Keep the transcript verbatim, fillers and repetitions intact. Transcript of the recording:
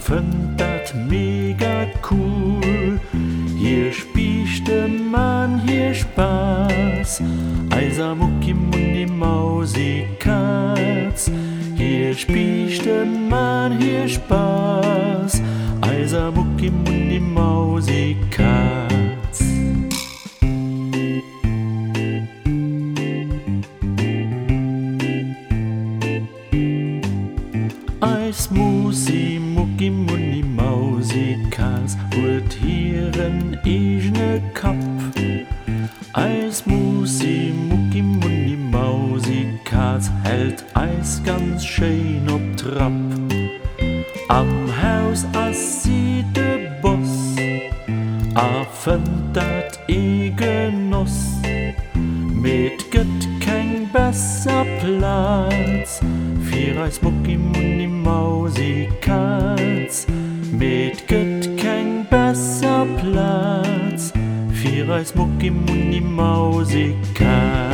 find dat mega cool. Hier spielt der Mann hier Spaß, Eiser Mucki Mundi Mausi Katz. Hier spielt der Mann hier Spaß, Eiser Mucki Mundi Mausi Katz. Eis Musi Mucki Mundi Mausi Katz wird hier en eigene Kap. Eis Musi Mucki Mundi Mausi Katz hält Eis ganz schön ob Trab. Am Haus as sie de Boss, a find dat e Genoss. Mit gëtt kein besser Platz, für Eis Mucki Mundi Mausi Katz. Mit gëtt kein besser Platz, für Eis Mucki Mundi Mausi Katz.